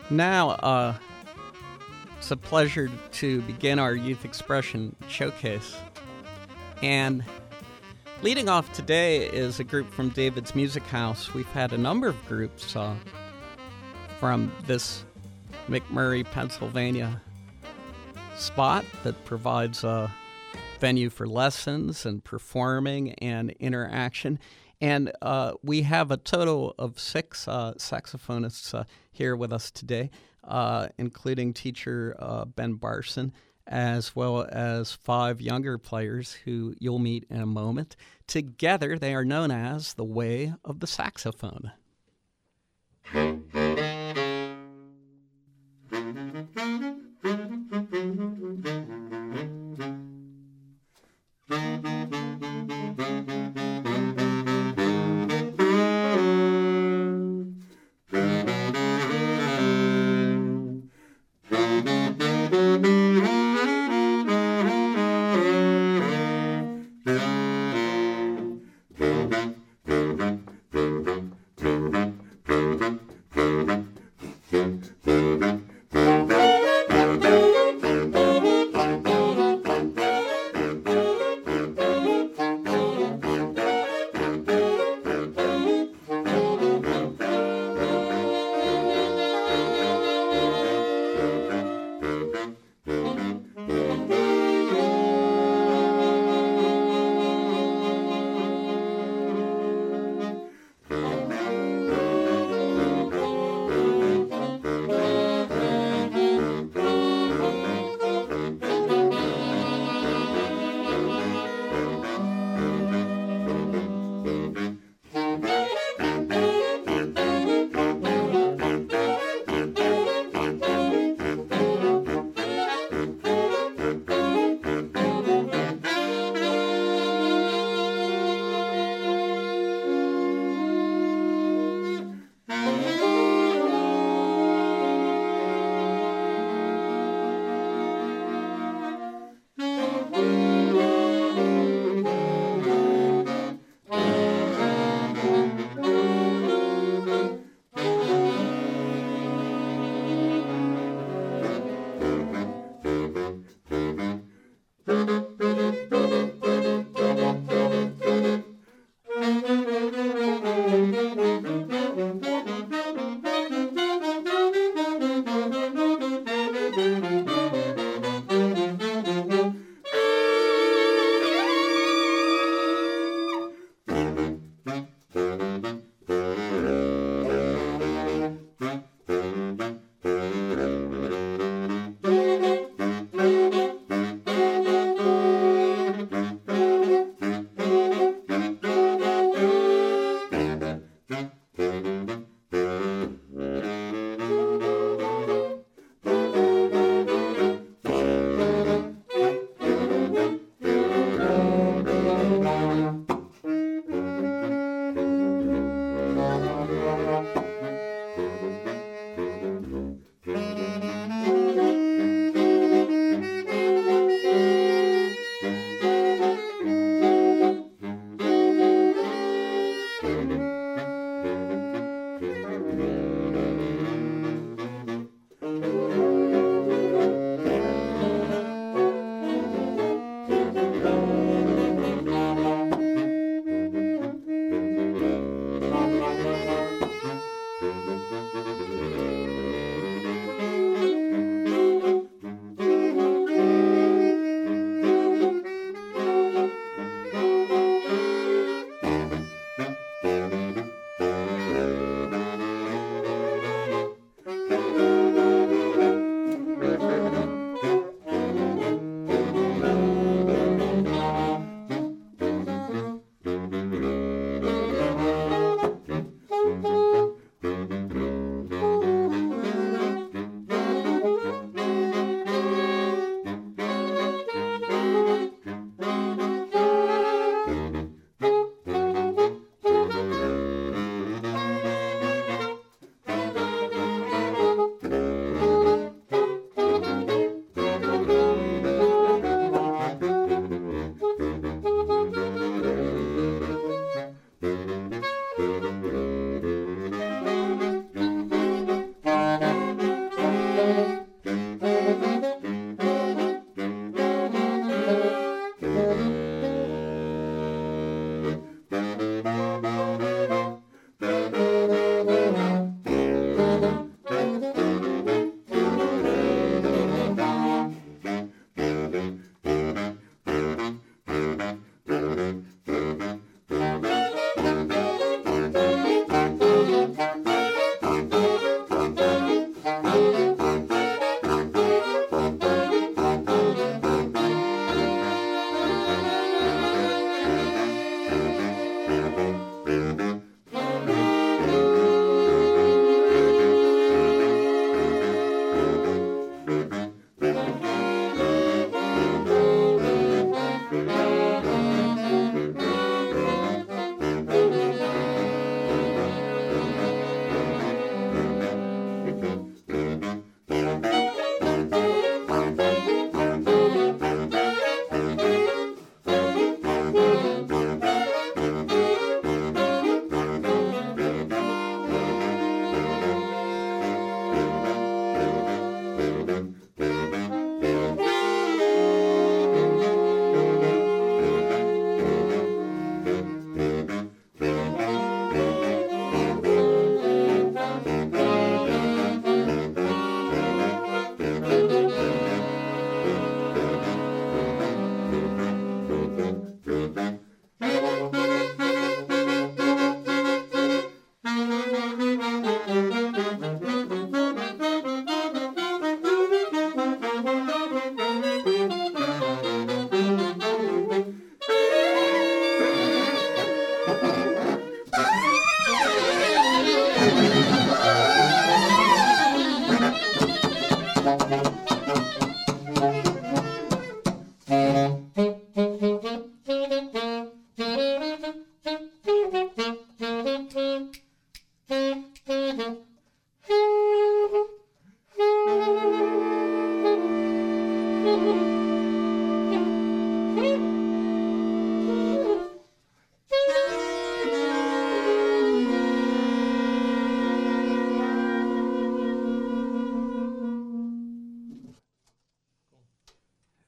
Now, it's a pleasure to begin our Youth Expression Showcase. And leading off today is a group from David's Music House. We've had a number of groups from this McMurray, Pennsylvania spot that provides a venue for lessons and performing and interaction. And we have a total of 6 saxophonists here with us today, including teacher Ben Barson, as well as 5 younger players who you'll meet in a moment. Together, they are known as the Way of the Saxophone.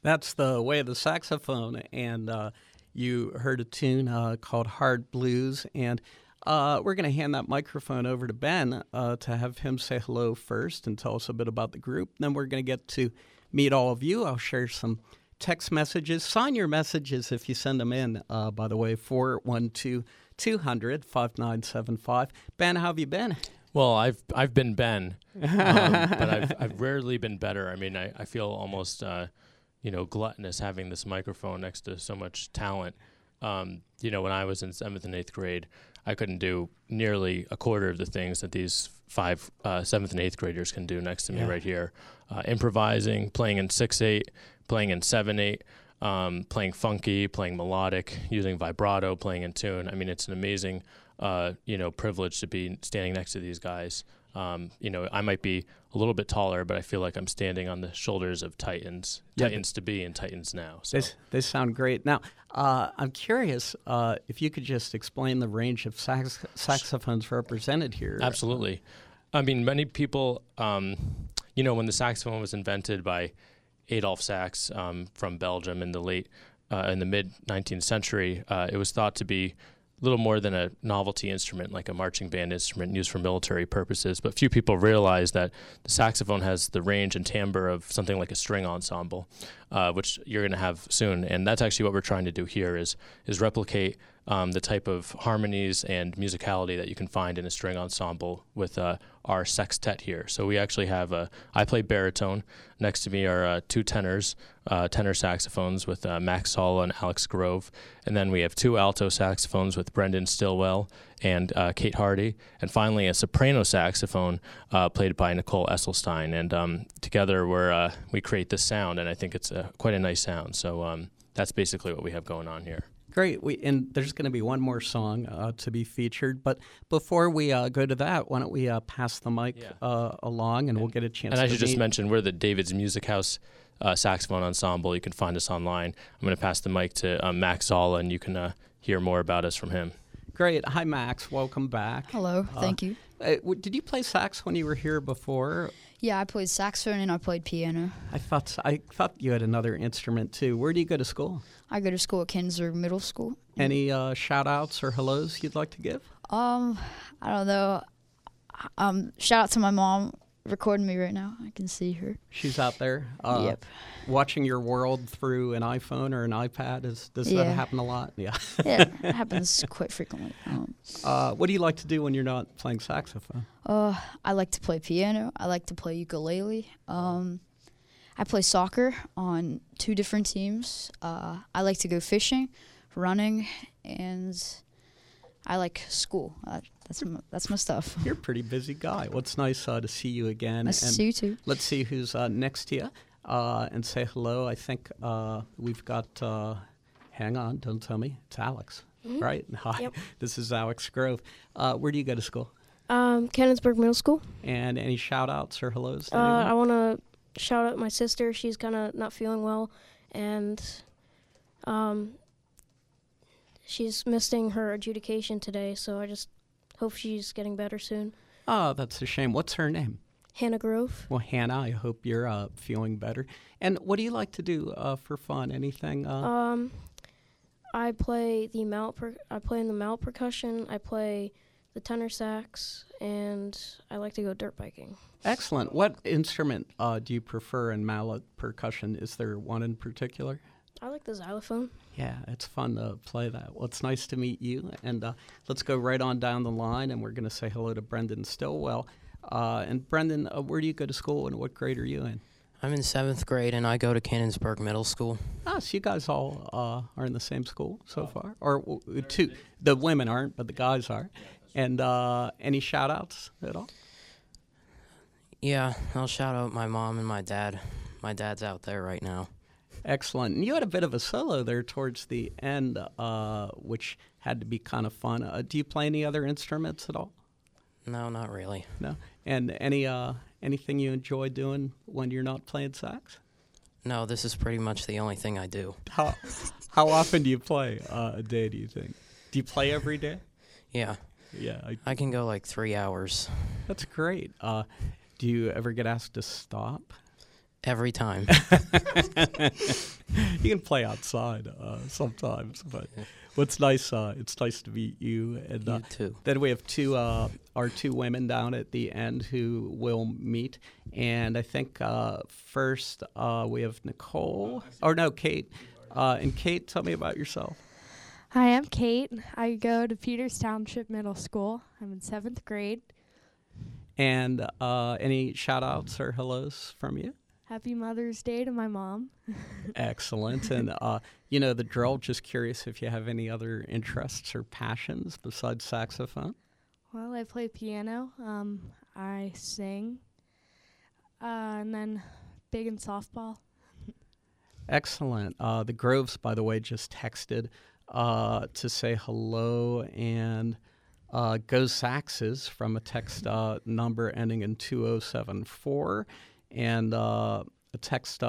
That's the way of the saxophone, and you heard a tune called Hard Blues, and we're going to hand that microphone over to Ben to have him say hello first and tell us a bit about the group. Then we're going to get to meet all of you. I'll share some text messages. Sign your messages if you send them in, by the way, 412-200-5975. Ben, how have you been? Well, I've been Ben, but I've rarely been better. I mean, I feel almost gluttonous having this microphone next to so much talent. When I was in 7th and 8th grade, I couldn't do nearly a quarter of the things that these 5 7th and 8th graders can do next to me right here. Improvising, playing in 6/8, playing in 7/8, playing funky, playing melodic, using vibrato, playing in tune. I mean, it's an amazing privilege to be standing next to these guys. I might be a little bit taller, but I feel like I'm standing on the shoulders of Titans, Titans to be and Titans now. So. They sound great. Now, I'm curious if you could just explain the range of saxophones represented here. Absolutely. I mean, many people, when the saxophone was invented by Adolphe Sax from Belgium in the mid-19th century, it was thought to be little more than a novelty instrument, like a marching band instrument used for military purposes. But few people realize that the saxophone has the range and timbre of something like a string ensemble, which you're going to have soon. And that's actually what we're trying to do here is replicate the type of harmonies and musicality that you can find in a string ensemble with our sextet here. So we actually have I play baritone. Next to me are 2 tenors, tenor saxophones with Max Sala and Alex Grove. And then we have 2 alto saxophones with Brendan Stillwell and Kate Hardy. And finally, a soprano saxophone played by Nicole Esselstein. And together we create this sound, and I think it's quite a nice sound. So that's basically what we have going on here. Great. And there's going to be one more song to be featured. But before we go to that, why don't we pass the mic along, and we'll get a chance to And I should just mention, we're the David's Music House saxophone ensemble. You can find us online. I'm going to pass the mic to Max Zala, and you can hear more about us from him. Great. Hi, Max. Welcome back. Hello. Thank you. Did you play sax when you were here before? Yeah, I played saxophone and I played piano. I thought you had another instrument too. Where do you go to school? I go to school at Kinsler Middle School. Any shout-outs or hellos you'd like to give? I don't know. Shout out to my mom recording me right now. I can see her. She's out there. Yep. Watching your world through an iPhone or an iPad. Does that happen a lot? Yeah. Yeah, it happens quite frequently. What do you like to do when you're not playing saxophone? I like to play piano. I like to play ukulele. I play soccer on 2 different teams. I like to go fishing, running, and I like school. That's my stuff. You're a pretty busy guy. Well, it's nice to see you again. Nice to see you too. Let's see who's next to you and say hello. I think we've got, hang on, don't tell me, it's Alex, right? Hi, Yep. This is Alex Grove. Where do you go to school? Cannonsburg Middle School. And any shout-outs or hellos? I want to shout out my sister. She's kind of not feeling well, and she's missing her adjudication today, so I just hope she's getting better soon. Oh, that's a shame. What's her name? Hannah Grove. Well, Hannah, I hope you're feeling better. And what do you like to do for fun? Anything? I play in the mallet percussion. I play the tenor sax, and I like to go dirt biking. Excellent. What instrument do you prefer in mallet percussion? Is there one in particular? I like the xylophone. Yeah, it's fun to play that. Well, it's nice to meet you. And let's go right on down the line, and we're going to say hello to Brendan Stillwell. And Brendan, where do you go to school, and what grade are you in? I'm in 7th grade, and I go to Cannonsburg Middle School. Ah, so you guys all are in the same school so far? Or two? The women aren't, but the guys are. And any shout-outs at all? Yeah, I'll shout out my mom and my dad. My dad's out there right now. Excellent. And you had a bit of a solo there towards the end, which had to be kind of fun. Do you play any other instruments at all? No, not really. No? And anything you enjoy doing when you're not playing sax? No, this is pretty much the only thing I do. How often do you play a day, do you think? Do you play every day? Yeah. Yeah. I can go like 3 hours. That's great. Do you ever get asked to stop? every time. You can play outside sometimes, but what's nice, it's nice to meet you. And You too. then we have our two women down at the end who will meet. And I think first we have Nicole, or no, Kate. And Kate, tell me about yourself. Hi, I'm Kate. I go to Peters Township Middle School. I'm in 7th grade. And any shout outs or hellos from you? Happy Mother's Day to my mom. Excellent. And you know the drill, just curious if you have any other interests or passions besides saxophone. Well, I play piano. I sing. And then big in softball. Excellent. The Groves, by the way, just texted to say hello and go Saxes from a text number ending in 2074 and a text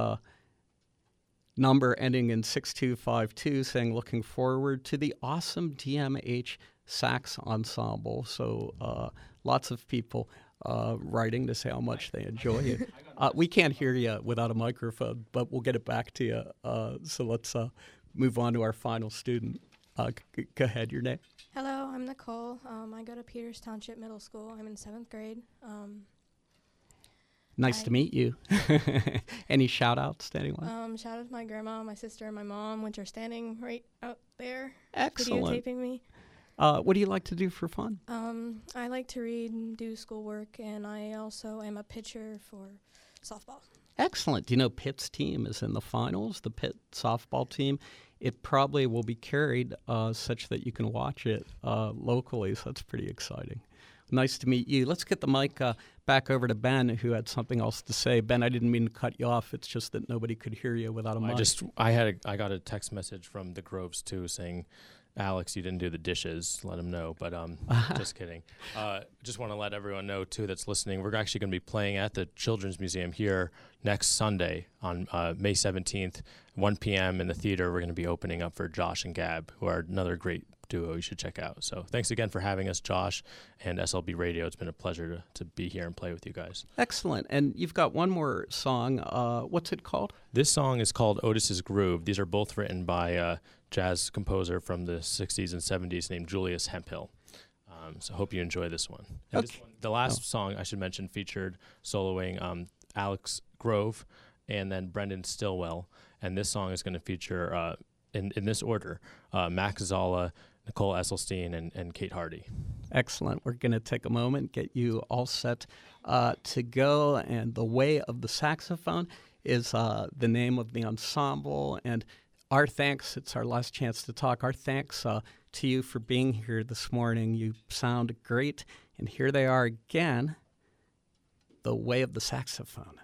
number ending in 6252 saying looking forward to the awesome DMH sax ensemble. So lots of people writing to say how much they enjoy it. We can't hear you without a microphone, but we'll get it back to you. So let's move on to our final student. Go ahead, your name. Hello, I'm Nicole. I go to Peters Township Middle School. I'm in 7th grade. Nice to meet you. Any shout-outs to anyone? Shout out to my grandma, my sister, and my mom, which are standing right out there Excellent. videotaping me. What do you like to do for fun? I like to read and do schoolwork, and I also am a pitcher for softball. Excellent. Do you know Pitt's team is in the finals, the Pitt softball team? It probably will be carried such that you can watch it locally, so that's pretty exciting. Nice to meet you. Let's get the mic back over to Ben, who had something else to say. Ben, I didn't mean to cut you off. It's just that nobody could hear you without a mic. I got a text message from the Groves too saying, Alex, you didn't do the dishes. Let him know. But just kidding. Just want to let everyone know too that's listening. We're actually going to be playing at the Children's Museum here next Sunday on May 17th, 1 p.m. in the theater. We're going to be opening up for Josh and Gab, who are another great duo you should check out. So thanks again for having us, Josh, and SLB Radio. It's been a pleasure to be here and play with you guys. Excellent. And you've got one more song. What's it called? This song is called Otis's Groove. These are both written by a jazz composer from the 60s and 70s named Julius Hemphill. So hope you enjoy this one. And Okay. the last song I should mention featured soloing Alex Grove and then Brendan Stillwell. And this song is going to feature, in this order, Max Zala, Nicole Esselstein, and Kate Hardy. Excellent. We're going to take a moment, get you all set to go. And The Way of the Saxophone is the name of the ensemble. And our thanks, it's our last chance to talk. Our thanks to you for being here this morning. You sound great. And here they are again, The Way of the Saxophone.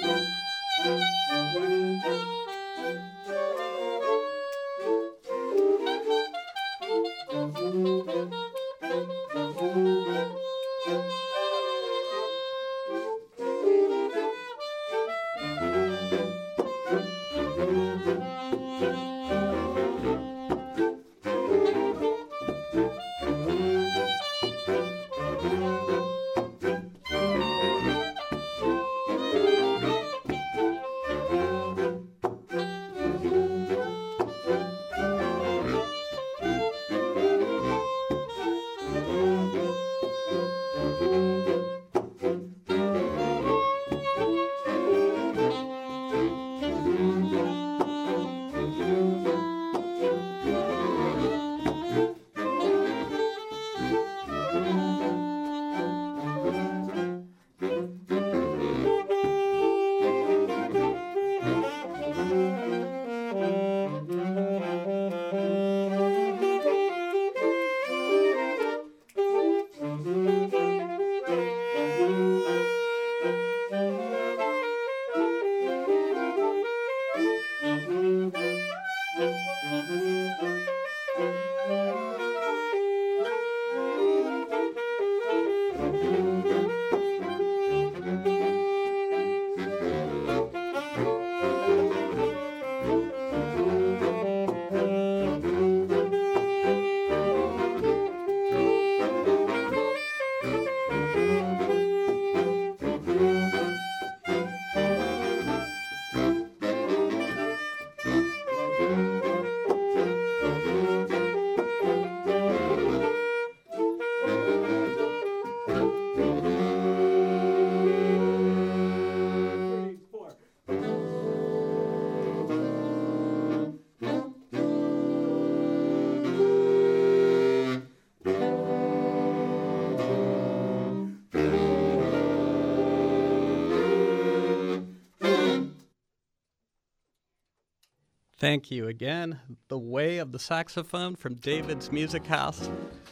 Thank you again. The Way of the Saxophone from David's Music House.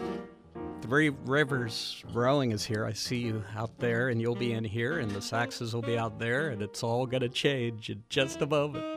Three Rivers Rowing is here. I see you out there, and you'll be in here, and the saxes will be out there, and it's all going to change in just a moment.